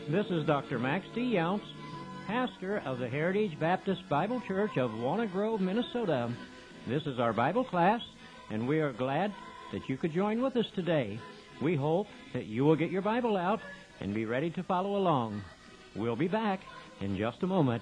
This is Dr. Max D. Younts, pastor of the Heritage Baptist Bible Church of Walnut Grove, Minnesota. This is our Bible class, and we are glad that you could join with us today. We hope that you will get your Bible out and be ready to follow along. We'll be back in just a moment.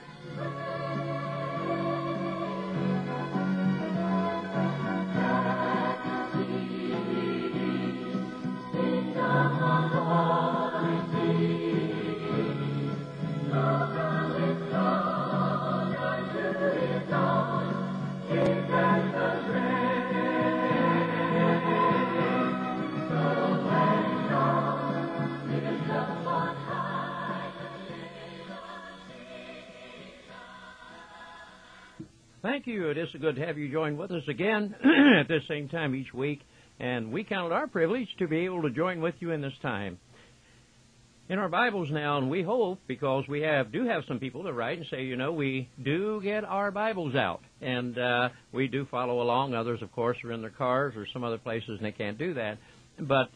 Thank you. It is good to have you join with us again at this same time each week, and we count it our privilege to be able to join with you in this time. In our Bibles now, and we hope, because we do have some people that write and say, we do get our Bibles out, and we do follow along. Others, of course, are in their cars or some other places, and they can't do that. But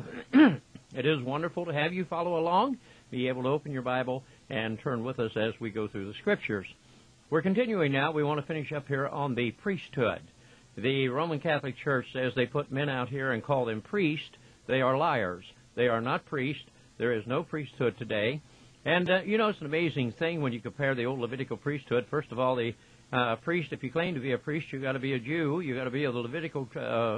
it is wonderful to have you follow along, be able to open your Bible and turn with us as we go through the Scriptures. We're continuing now. We want to finish up here on the priesthood. The Roman Catholic Church says they put men out here and call them priests. They are liars. They are not priests. There is no priesthood today. And, it's an amazing thing when you compare the old Levitical priesthood. First of all, the priest, if you claim to be a priest, you've got to be a Jew. You've got to be of the Levitical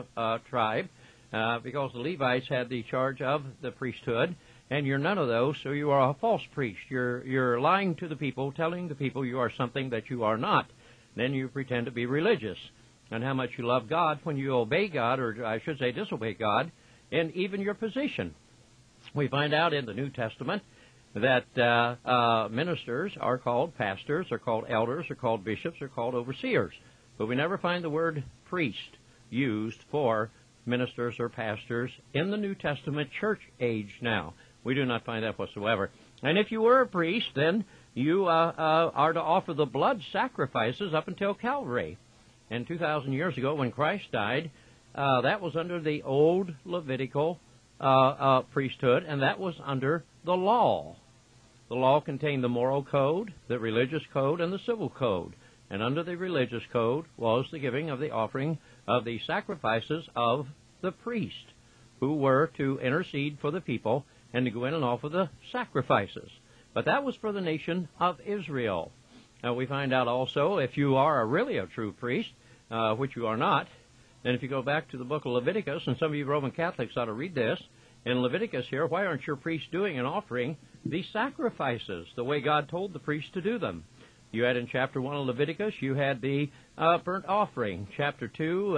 tribe because the Levites had the charge of the priesthood. And you're none of those, so you are a false priest. You're lying to the people, telling the people you are something that you are not. Then you pretend to be religious. And how much you love God when you obey God, or I should say disobey God, in even your position. We find out in the New Testament that ministers are called pastors, are called elders, are called bishops, are called overseers. But we never find the word priest used for ministers or pastors in the New Testament church age now. We do not find that whatsoever. And if you were a priest, then you are to offer the blood sacrifices up until Calvary. And 2,000 years ago, when Christ died, that was under the old Levitical priesthood, and that was under the law. The law contained the moral code, the religious code, and the civil code. And under the religious code was the giving of the offering of the sacrifices of the priest, who were to intercede for the people and to go in and offer the sacrifices. But that was for the nation of Israel. Now we find out also, if you are really a true priest, which you are not, then if you go back to the book of Leviticus, and some of you Roman Catholics ought to read this, in Leviticus here, why aren't your priests doing and offering the sacrifices the way God told the priests to do them? You had in chapter 1 of Leviticus, you had the burnt offering. Chapter 2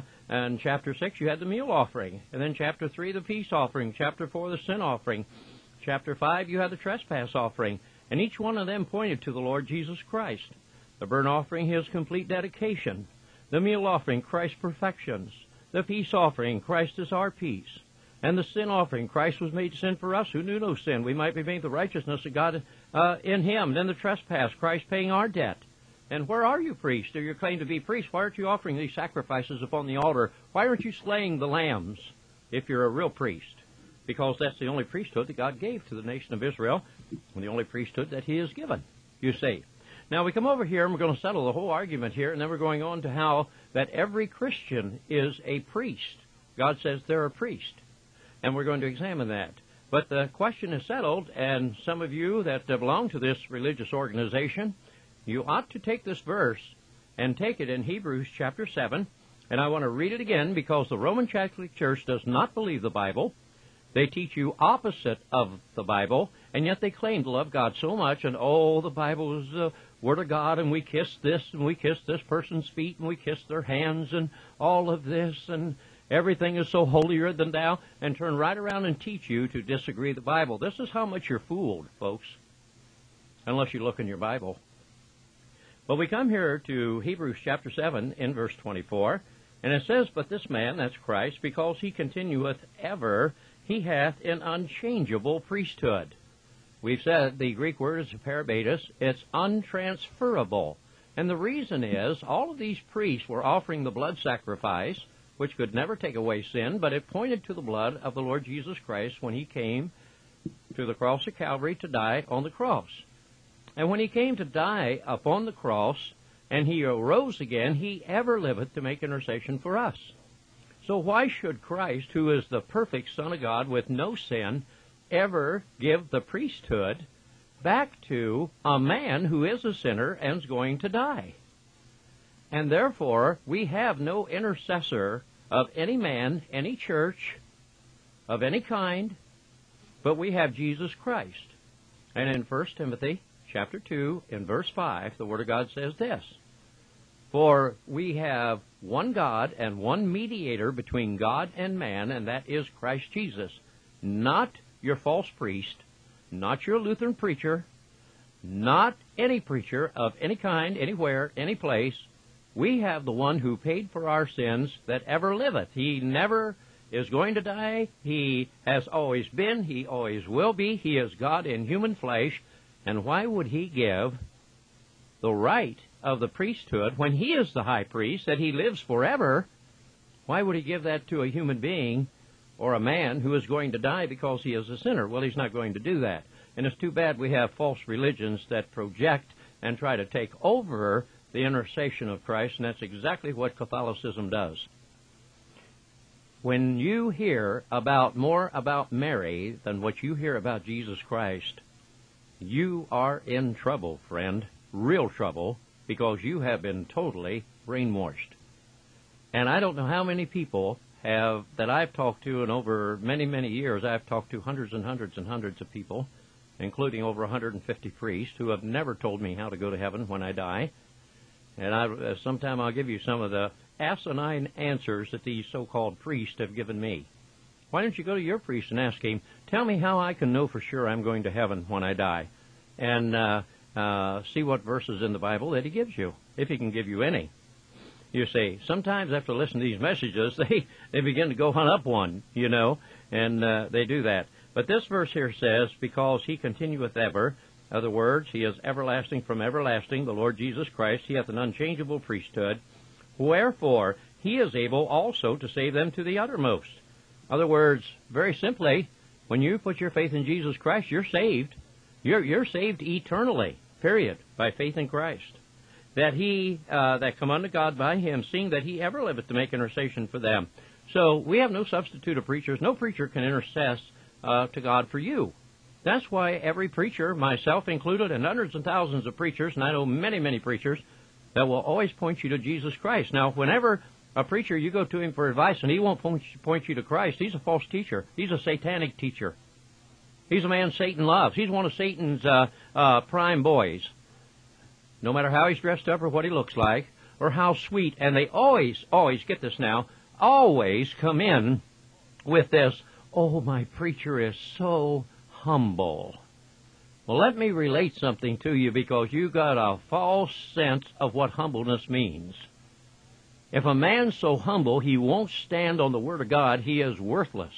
and chapter 6, you had the meal offering. And then chapter 3, the peace offering. Chapter 4, the sin offering. Chapter 5, you had the trespass offering. And each one of them pointed to the Lord Jesus Christ. The burnt offering, His complete dedication. The meal offering, Christ's perfections. The peace offering, Christ is our peace. And the sin offering, Christ was made sin for us who knew no sin. We might be made the righteousness of God in Him. Then the trespass, Christ paying our debt. And where are you, priests? Do you claim to be priests? Why aren't you offering these sacrifices upon the altar? Why aren't you slaying the lambs if you're a real priest? Because that's the only priesthood that God gave to the nation of Israel, and the only priesthood that He has given, you see. Now we come over here, and we're going to settle the whole argument here, and then we're going on to how that every Christian is a priest. God says they're a priest. And we're going to examine that. But the question is settled, and some of you that belong to this religious organization, you ought to take this verse and take it in Hebrews chapter 7. And I want to read it again because the Roman Catholic Church does not believe the Bible. They teach you opposite of the Bible, and yet they claim to love God so much, and the Bible is the Word of God, and we kiss this, and we kiss this person's feet, and we kiss their hands, and all of this, and everything is so holier than thou, and turn right around and teach you to disagree with the Bible. This is how much you're fooled, folks, unless you look in your Bible. But we come here to Hebrews chapter 7 in verse 24, and it says, But this man, that's Christ, because He continueth ever, He hath an unchangeable priesthood. We've said the Greek word is parabatus. It's untransferable. And the reason is, all of these priests were offering the blood sacrifice, which could never take away sin, but it pointed to the blood of the Lord Jesus Christ when He came to the cross of Calvary to die on the cross. And when he came to die upon the cross, and he arose again, he ever liveth to make intercession for us. So why should Christ, who is the perfect Son of God with no sin, ever give the priesthood back to a man who is a sinner and is going to die? And therefore, we have no intercessor of any man, any church, of any kind, but we have Jesus Christ. And in 1 Timothy chapter 2, in verse 5, the Word of God says this, "For we have one God and one mediator between God and man, and that is Christ Jesus." Not your false priest, not your Lutheran preacher, not any preacher of any kind, anywhere, any place. We have the one who paid for our sins that ever liveth. He never is going to die. He has always been. He always will be. He is God in human flesh. And why would he give the right of the priesthood when he is the high priest, that he lives forever? Why would he give that to a human being or a man who is going to die because he is a sinner? Well, he's not going to do that. And it's too bad we have false religions that project and try to take over the intercession of Christ, and that's exactly what Catholicism does. When you hear more about Mary than what you hear about Jesus Christ, you are in trouble, friend, real trouble, because you have been totally brainwashed. And I don't know how many people that I've talked to, and over many, many years I've talked to hundreds and hundreds and hundreds of people, including over 150 priests, who have never told me how to go to heaven when I die. And sometime I'll give you some of the asinine answers that these so-called priests have given me. Why don't you go to your priest and ask him, tell me how I can know for sure I'm going to heaven when I die, and see what verses in the Bible that he gives you, if he can give you any. You see, sometimes after listening to these messages, they begin to go hunt up one, and they do that. But this verse here says, because he continueth ever, other words, he is everlasting from everlasting, the Lord Jesus Christ, he hath an unchangeable priesthood, wherefore he is able also to save them to the uttermost. Other words, very simply, when you put your faith in Jesus Christ, you're saved. You're saved eternally, period, by faith in Christ. That he, that come unto God by him, seeing that he ever liveth to make intercession for them. So we have no substitute of preachers. No preacher can intercess to God for you. That's why every preacher, myself included, and hundreds and thousands of preachers, and I know many, many preachers, that will always point you to Jesus Christ. Now, whenever a preacher, you go to him for advice, and he won't point you to Christ, he's a false teacher. He's a satanic teacher. He's a man Satan loves. He's one of Satan's prime boys. No matter how he's dressed up or what he looks like, or how sweet, and they always, get this now, always come in with this, oh, my preacher is so humble. Well, let me relate something to you, because you got a false sense of what humbleness means. If a man's so humble he won't stand on the Word of God, he is worthless.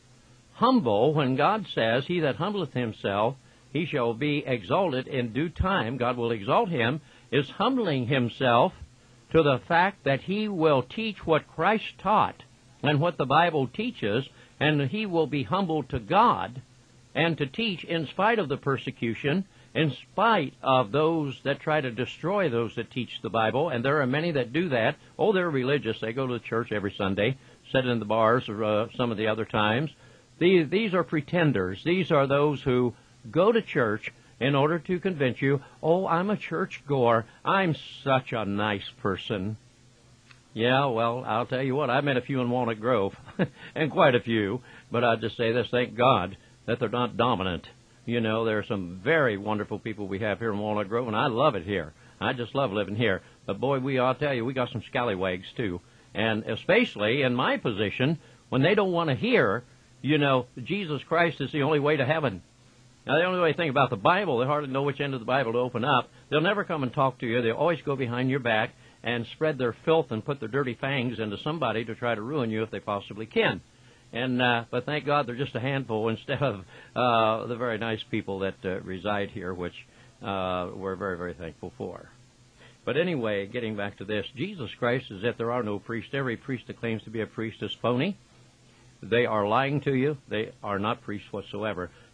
Humble, when God says, he that humbleth himself, he shall be exalted in due time, God will exalt him, is humbling himself to the fact that he will teach what Christ taught and what the Bible teaches, and he will be humbled to God and to teach in spite of the persecution, in spite of those that try to destroy those that teach the Bible, and there are many that do that. Oh, they're religious. They go to the church every Sunday, sit in the bars or some of the other times. These are pretenders. These are those who go to church in order to convince you, oh, I'm a church goer. I'm such a nice person. Yeah, well, I'll tell you what, I met a few in Walnut Grove, and quite a few, but I'll just say this, thank God that they're not dominant. There are some very wonderful people we have here in Walnut Grove, and I love it here. I just love living here. But boy, I'll tell you, we got some scallywags too. And especially in my position, when they don't want to hear, Jesus Christ is the only way to heaven. Now, the only way to think about the Bible, they hardly know which end of the Bible to open up. They'll never come and talk to you. They'll always go behind your back and spread their filth and put their dirty fangs into somebody to try to ruin you if they possibly can. But thank God they're just a handful instead of the very nice people that reside here, which we're very, very thankful for. But anyway, getting back to this, Jesus Christ says that there are no priests. Every priest that claims to be a priest is phony. They are lying to you. They are not priests whatsoever.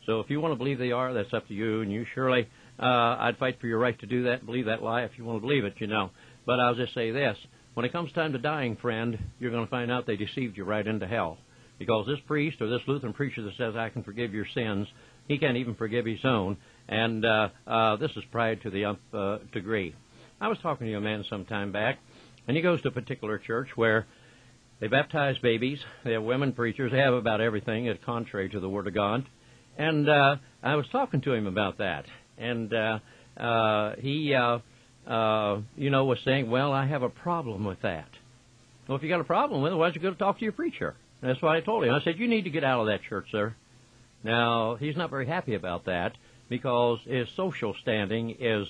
So if you want to believe they are, that's up to you, and you surely, I'd fight for your right to do that, believe that lie if you want to believe it, But I'll just say this. When it comes time to dying, friend, you're going to find out they deceived you right into hell. Because this priest or this Lutheran preacher that says, I can forgive your sins, he can't even forgive his own. And this is pride to the nth degree. I was talking to a man some time back, and he goes to a particular church where they baptize babies. They have women preachers. They have about everything. It's contrary to the Word of God. And I was talking to him about that. And he was saying, well, I have a problem with that. Well, if you got a problem with it, why don't you go to talk to your preacher? And that's what I told him. I said, you need to get out of that church, sir. Now, he's not very happy about that because his social standing is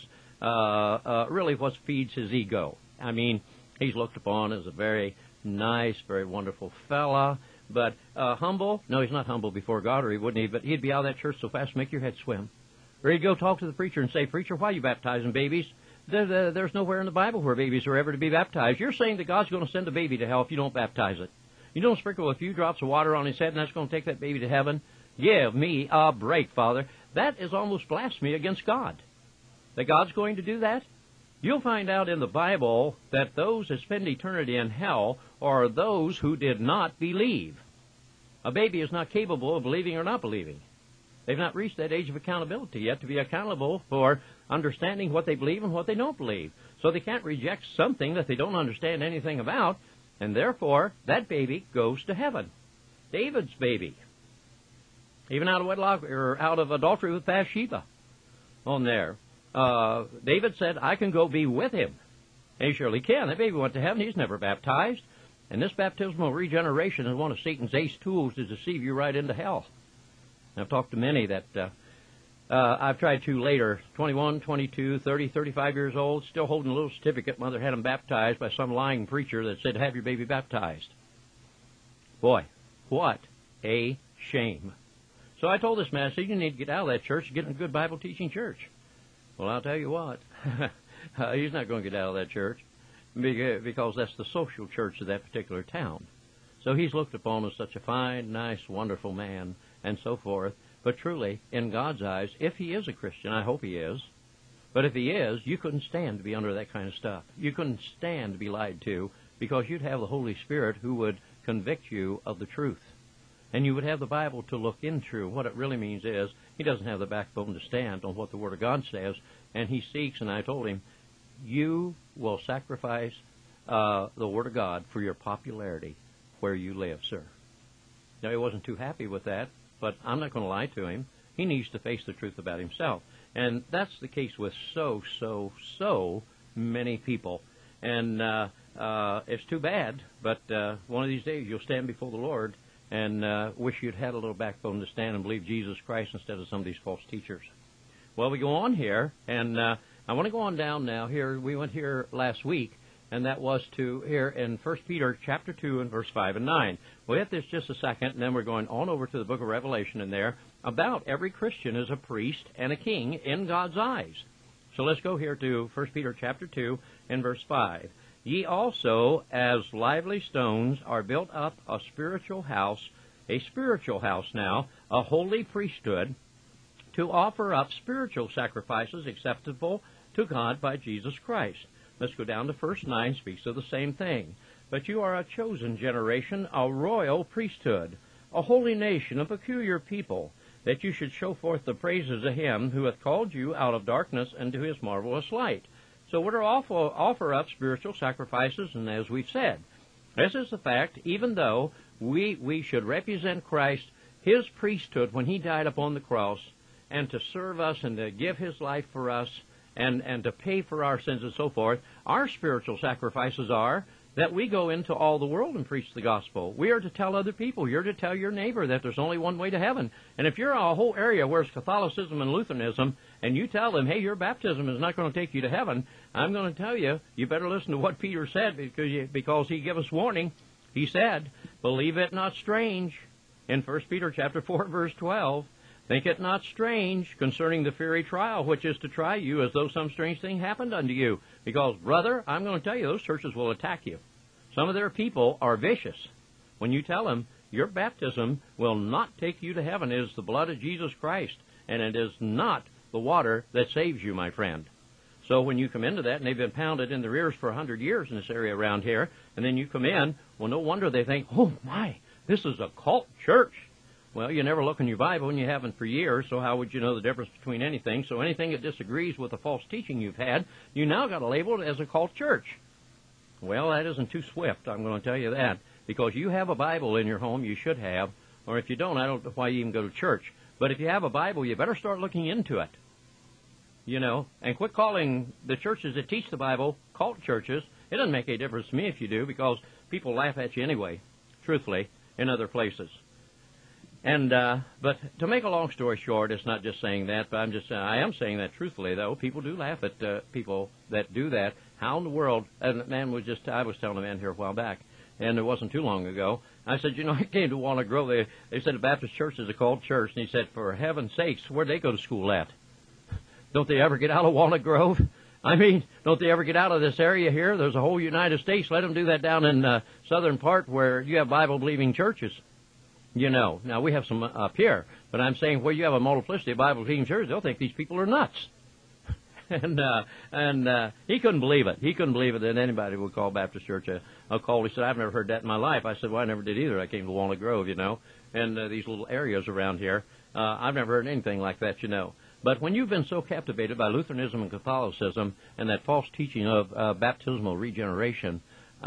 really what feeds his ego. I mean, he's looked upon as a very nice, very wonderful fella, but humble? No, he's not humble before God, or he wouldn't. But he'd be out of that church so fast, make your head swim. Or he'd go talk to the preacher and say, preacher, why are you baptizing babies? There's nowhere in the Bible where babies are ever to be baptized. You're saying that God's going to send a baby to hell if you don't baptize it. You don't sprinkle a few drops of water on his head and that's going to take that baby to heaven? Give me a break, Father. That is almost blasphemy against God. That God's going to do that? You'll find out in the Bible that those that spend eternity in hell are those who did not believe. A baby is not capable of believing or not believing. They've not reached that age of accountability yet to be accountable for understanding what they believe and what they don't believe. So they can't reject something that they don't understand anything about, and therefore that baby goes to heaven. David's baby, even out of wedlock or out of adultery with Bathsheba, on there. David said, I can go be with him. And he surely can. That baby went to heaven. He's never baptized. And this baptismal regeneration is one of Satan's ace tools to deceive you right into hell. And I've talked to many that I've tried to later, 21, 22, 30, 35 years old, still holding a little certificate. Mother had them baptized by some lying preacher that said, have your baby baptized. Boy, what a shame. So I told this man, I said, you need to get out of that church and get in a good Bible teaching church. Well, I'll tell you what, he's not going to get out of that church because that's the social church of that particular town. So he's looked upon as such a fine, nice, wonderful man and so forth. But truly, in God's eyes, if he is a Christian, I hope he is, but if he is, you couldn't stand to be under that kind of stuff. You couldn't stand to be lied to because you'd have the Holy Spirit who would convict you of the truth. And you would have the Bible to look into. What it really means is he doesn't have the backbone to stand on what the Word of God says, and he seeks, and I told him, you will sacrifice the Word of God for your popularity where you live, sir. Now, he wasn't too happy with that, but I'm not going to lie to him. He needs to face the truth about himself. And that's the case with so many people. And it's too bad, but one of these days you'll stand before the Lord and wish you'd had a little backbone to stand and believe Jesus Christ instead of some of these false teachers. Well, we go on here, and I want to go on down now. Here, we went here last week, and that was to here in 1 Peter chapter 2 and verse 5 and 9. We'll hit this just a second, and then we're going on over to the book of Revelation in there about every Christian is a priest and a king in God's eyes. So let's go here to 1 Peter chapter 2 and verse 5. Ye also, as lively stones, are built up a spiritual house now, a holy priesthood, to offer up spiritual sacrifices acceptable to God by Jesus Christ. Let's go down to verse 9, speaks of the same thing. But you are a chosen generation, a royal priesthood, a holy nation, a peculiar people, that you should show forth the praises of him who hath called you out of darkness into his marvelous light. So we're to offer up spiritual sacrifices, and as we've said, this is the fact, even though we should represent Christ, his priesthood, when he died upon the cross, and to serve us and to give his life for us, and to pay for our sins and so forth, our spiritual sacrifices are that we go into all the world and preach the gospel. We are to tell other people. You're to tell your neighbor that there's only one way to heaven. And if you're in a whole area where it's Catholicism and Lutheranism, and you tell them, hey, your baptism is not going to take you to heaven, I'm going to tell you, you better listen to what Peter said because he gave us warning. He said, believe it not strange, in 1 Peter chapter 4, verse 12, think it not strange concerning the fiery trial, which is to try you as though some strange thing happened unto you. Because, brother, I'm going to tell you, those churches will attack you. Some of their people are vicious. When you tell them, your baptism will not take you to heaven. It is the blood of Jesus Christ, and it is not the water that saves you, my friend. So when you come into that, and they've been pounded in their ears for 100 years in this area around here, and then you come in, well, no wonder they think, oh, my, this is a cult church. Well, you never look in your Bible, and you haven't for years, so how would you know the difference between anything? So anything that disagrees with the false teaching you've had, you now got to label it as a cult church. Well, that isn't too swift, I'm going to tell you that, because you have a Bible in your home, you should have, or if you don't, I don't know why you even go to church. But if you have a Bible, you better start looking into it. You know, and quit calling the churches that teach the Bible cult churches. It doesn't make any difference to me if you do, because people laugh at you anyway, truthfully, in other places. And but to make a long story short, it's not just saying that, but I am saying that truthfully, though. People do laugh at people that do that. How in the world? And I was telling a man here a while back, and it wasn't too long ago. I said, I came to Walnut Grove. They said the Baptist church is a cult church, and he said, for heaven's sakes, where'd they go to school at? Don't they ever get out of Walnut Grove? I mean, don't they ever get out of this area here? There's a whole United States. Let them do that down in the southern part where you have Bible-believing churches. Now we have some up here, but I'm saying where you have a multiplicity of Bible-believing churches, they'll think these people are nuts. and he couldn't believe it. He couldn't believe it that anybody would call Baptist Church a cult. He said, I've never heard that in my life. I said, well, I never did either. I came to Walnut Grove, and these little areas around here. I've never heard anything like that, But when you've been so captivated by Lutheranism and Catholicism and that false teaching of baptismal regeneration,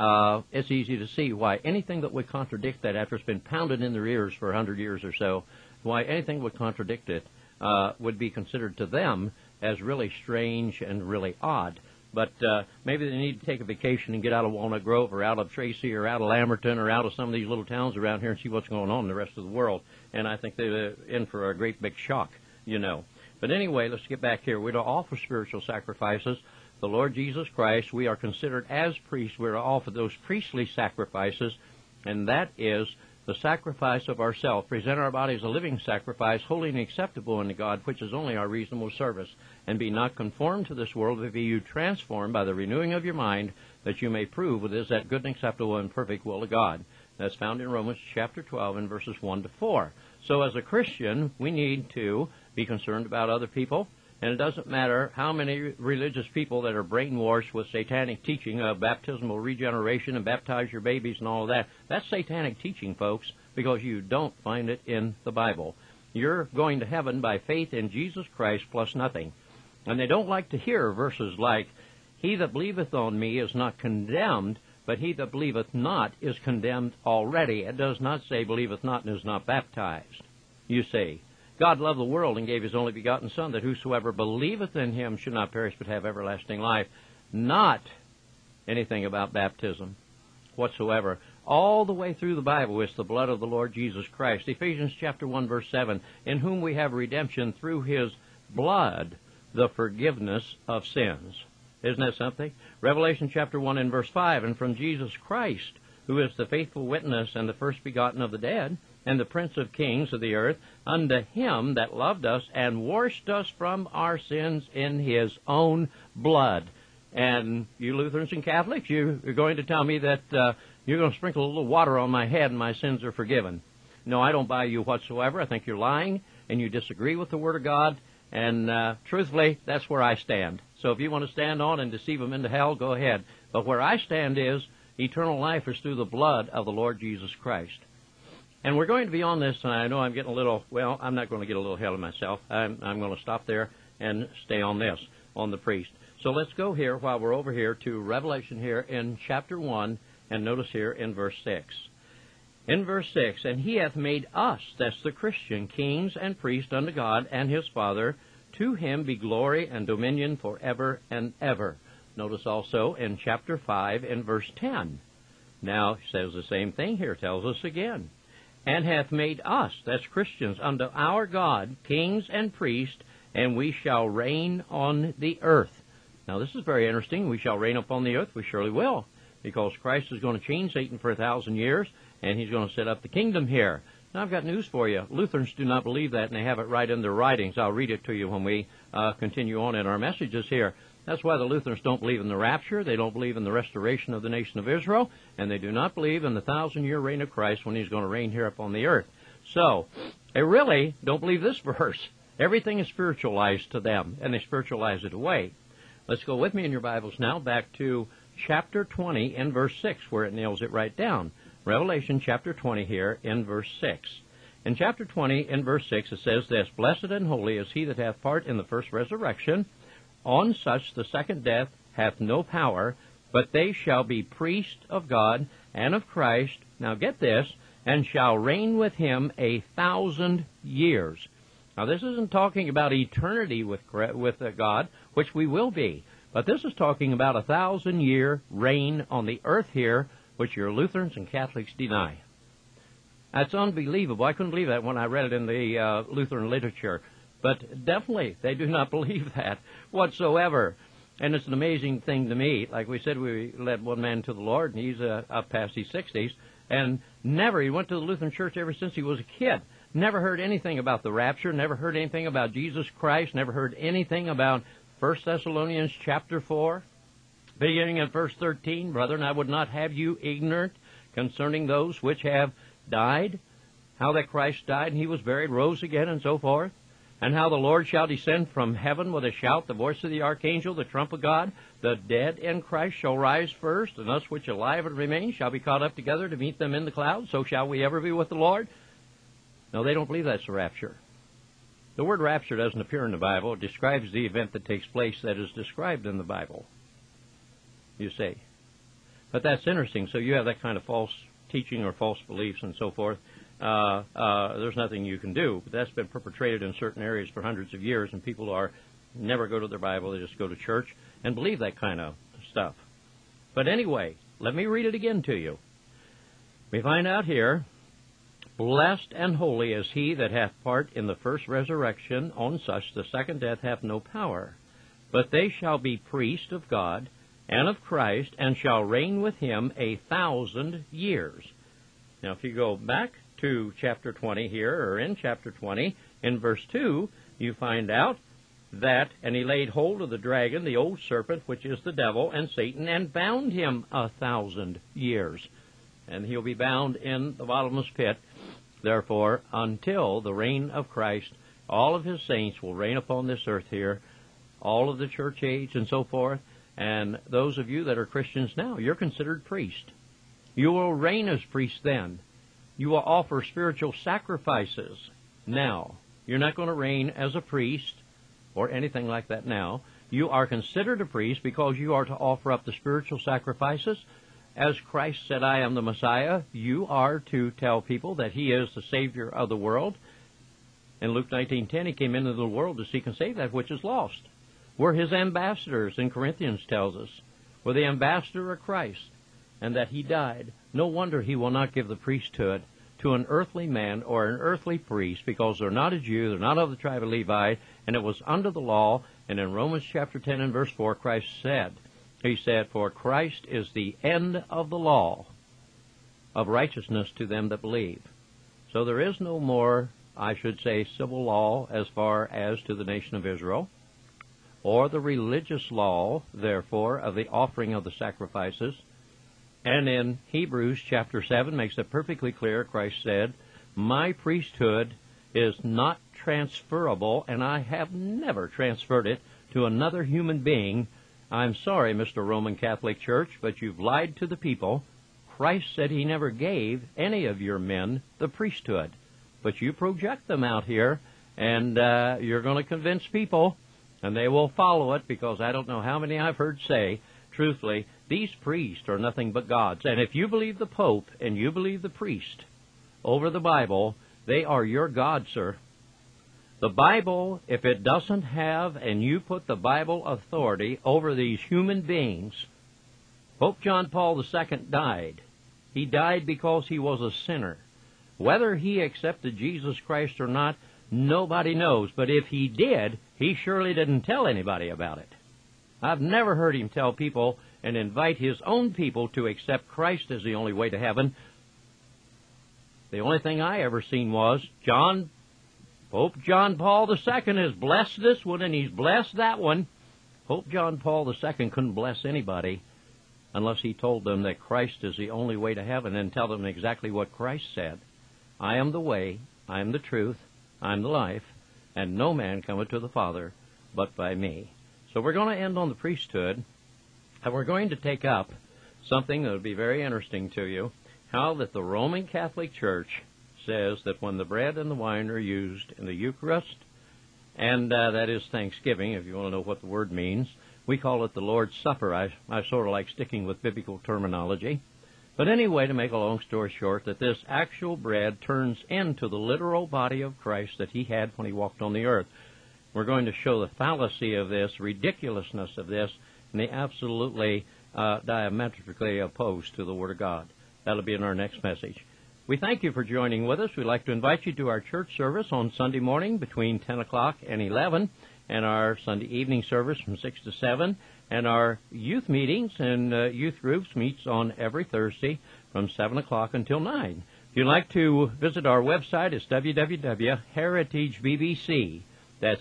it's easy to see why anything that would contradict that after it's been pounded in their ears for 100 years or so, why anything would contradict it would be considered to them as really strange and really odd. But maybe they need to take a vacation and get out of Walnut Grove or out of Tracy or out of Lamberton or out of some of these little towns around here and see what's going on in the rest of the world. And I think they're in for a great big shock, But anyway, let's get back here. We're to offer spiritual sacrifices. The Lord Jesus Christ, we are considered as priests. We're to offer those priestly sacrifices, and that is the sacrifice of ourselves. Present our bodies a living sacrifice, holy and acceptable unto God, which is only our reasonable service. And be not conformed to this world, but be you transformed by the renewing of your mind, that you may prove what is that good and acceptable and perfect will of God. That's found in Romans chapter 12 and verses 1 to 4. So as a Christian, we need to be concerned about other people. And it doesn't matter how many religious people that are brainwashed with satanic teaching of baptismal regeneration and baptize your babies and all of that. That's satanic teaching, folks, because you don't find it in the Bible. You're going to heaven by faith in Jesus Christ plus nothing. And they don't like to hear verses like, he that believeth on me is not condemned, but he that believeth not is condemned already. It does not say believeth not and is not baptized. You see, God loved the world and gave his only begotten Son, that whosoever believeth in him should not perish but have everlasting life. Not anything about baptism whatsoever. All the way through the Bible is the blood of the Lord Jesus Christ. Ephesians chapter 1, verse 7, in whom we have redemption through his blood, the forgiveness of sins. Isn't that something? Revelation chapter 1 and verse 5, and from Jesus Christ, who is the faithful witness and the first begotten of the dead, and the Prince of Kings of the earth, unto him that loved us and washed us from our sins in his own blood. And you Lutherans and Catholics, you're going to tell me that you're going to sprinkle a little water on my head and my sins are forgiven. No, I don't buy you whatsoever. I think you're lying and you disagree with the Word of God. And truthfully, that's where I stand. So if you want to stand on and deceive them into hell, go ahead. But where I stand is eternal life is through the blood of the Lord Jesus Christ. And we're going to be on this, and I know I'm getting a little, well, I'm not going to get a little ahead of myself. I'm going to stop there and stay on this, on the priest. So let's go here while we're over here to Revelation here in chapter 1, and notice here in verse 6. In verse 6, and he hath made us, that's the Christian, kings and priests unto God and his Father. To him be glory and dominion forever and ever. Notice also in chapter 5 in verse 10. Now, it says the same thing here, tells us again. And hath made us, that's Christians, unto our God, kings and priests, and we shall reign on the earth. Now, this is very interesting. We shall reign upon the earth. We surely will, because Christ is going to chain Satan for 1,000 years, and he's going to set up the kingdom here. Now, I've got news for you. Lutherans do not believe that, and they have it right in their writings. I'll read it to you when we continue on in our messages here. That's why the Lutherans don't believe in the rapture, they don't believe in the restoration of the nation of Israel, and they do not believe in the 1,000-year reign of Christ when He's going to reign here upon the earth. So, they really don't believe this verse. Everything is spiritualized to them, and they spiritualize it away. Let's go with me in your Bibles now back to chapter 20 in verse 6, where it nails it right down. Revelation chapter 20 here in verse 6. In chapter 20 in verse 6 it says this, Blessed and holy is he that hath part in the first resurrection. On such the second death hath no power, but they shall be priests of God and of Christ, now get this, and shall reign with Him 1,000 years. Now this isn't talking about eternity with God, which we will be, but this is talking about 1,000-year reign on the earth here, which your Lutherans and Catholics deny. That's unbelievable. I couldn't believe that when I read it in the Lutheran literature. But definitely, they do not believe that whatsoever. And it's an amazing thing to me. Like we said, we led one man to the Lord, and he's up past his 60s. And he went to the Lutheran church ever since he was a kid. Never heard anything about the rapture, never heard anything about Jesus Christ, never heard anything about 1 Thessalonians chapter 4. Beginning in verse 13, Brethren, I would not have you ignorant concerning those which have died, how that Christ died, and He was buried, rose again, and so forth. And how the Lord shall descend from heaven with a shout, the voice of the archangel, the trump of God. The dead in Christ shall rise first, and us which alive and remain shall be caught up together to meet them in the clouds. So shall we ever be with the Lord. No, they don't believe that's the rapture. The word rapture doesn't appear in the Bible. It describes the event that takes place that is described in the Bible, you see. But that's interesting. So you have that kind of false teaching or false beliefs and so forth. There's nothing you can do. But that's been perpetrated in certain areas for hundreds of years, and people never go to their Bible. They just go to church and believe that kind of stuff. But anyway, let me read it again to you. We find out here, Blessed and holy is he that hath part in the first resurrection. On such the second death hath no power. But they shall be priests of God and of Christ, and shall reign with Him 1,000 years. Now, if you go back to chapter 20 here, or in chapter 20, in verse 2, you find out that, And he laid hold of the dragon, the old serpent, which is the devil and Satan, and bound him 1,000 years. And he'll be bound in the bottomless pit, therefore, until the reign of Christ. All of His saints will reign upon this earth here, all of the church age and so forth. And those of you that are Christians now, you're considered priests. You will reign as priests then. You will offer spiritual sacrifices now. You're not going to reign as a priest or anything like that now. You are considered a priest because you are to offer up the spiritual sacrifices. As Christ said, I am the Messiah, you are to tell people that He is the Savior of the world. In Luke 19:10, He came into the world to seek and save that which is lost. We're His ambassadors, in Corinthians tells us. We're the ambassador of Christ, and that He died. No wonder He will not give the priesthood to an earthly man or an earthly priest, because they're not a Jew, they're not of the tribe of Levi, and it was under the law. And in Romans chapter 10 and verse 4, Christ said, He said, For Christ is the end of the law of righteousness to them that believe. So there is no more, I should say, civil law as far as to the nation of Israel, or the religious law, therefore, of the offering of the sacrifices. And in Hebrews chapter 7 makes it perfectly clear, Christ said, My priesthood is not transferable, and I have never transferred it to another human being. I'm sorry, Mr. Roman Catholic Church, but you've lied to the people. Christ said He never gave any of your men the priesthood. But you project them out here, and you're going to convince people, and they will follow it, because I don't know how many I've heard say, truthfully, these priests are nothing but gods. And if you believe the Pope and you believe the priest over the Bible, they are your God, sir. The Bible, if it doesn't have, and you put the Bible authority over these human beings, Pope John Paul II died. He died because he was a sinner. Whether he accepted Jesus Christ or not, nobody knows. But if he did, he surely didn't tell anybody about it. I've never heard him tell people and invite his own people to accept Christ as the only way to heaven. The only thing I ever seen was Pope John Paul II has blessed this one, and he's blessed that one. Pope John Paul II couldn't bless anybody unless he told them that Christ is the only way to heaven and tell them exactly what Christ said. I am the way, I am the truth, I am the life, and no man cometh to the Father but by me. So we're going to end on the priesthood, and we're going to take up something that will be very interesting to you, how that the Roman Catholic Church says that when the bread and the wine are used in the Eucharist, and that is Thanksgiving, if you want to know what the word means, we call it the Lord's Supper. I sort of like sticking with biblical terminology. But anyway, to make a long story short, that this actual bread turns into the literal body of Christ that he had when he walked on the earth. We're going to show the fallacy of this, ridiculousness of this, and the absolutely diametrically opposed to the Word of God. That'll be in our next message. We thank you for joining with us. We'd like to invite you to our church service on Sunday morning between 10 o'clock and 11, and our Sunday evening service from 6 to 7, and our youth meetings and youth groups meets on every Thursday from 7 o'clock until 9. If you'd like to visit our website, it's www.heritagebbc. That's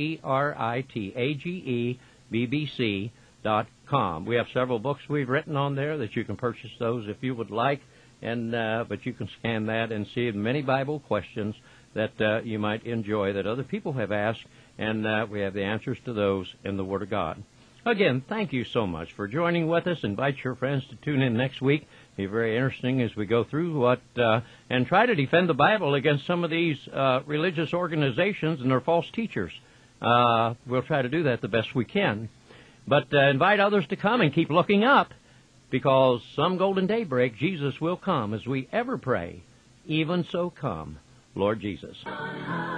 HERITAGEBBC.com. We have several books we've written on there that you can purchase those if you would like, and but you can scan that and see many Bible questions that you might enjoy that other people have asked, and we have the answers to those in the Word of God. Again, thank you so much for joining with us. Invite your friends to tune in next week. It'll be very interesting as we go through what and try to defend the Bible against some of these religious organizations and their false teachers. We'll try to do that the best we can. But invite others to come and keep looking up, because some golden daybreak Jesus will come as we ever pray. Even so come, Lord Jesus.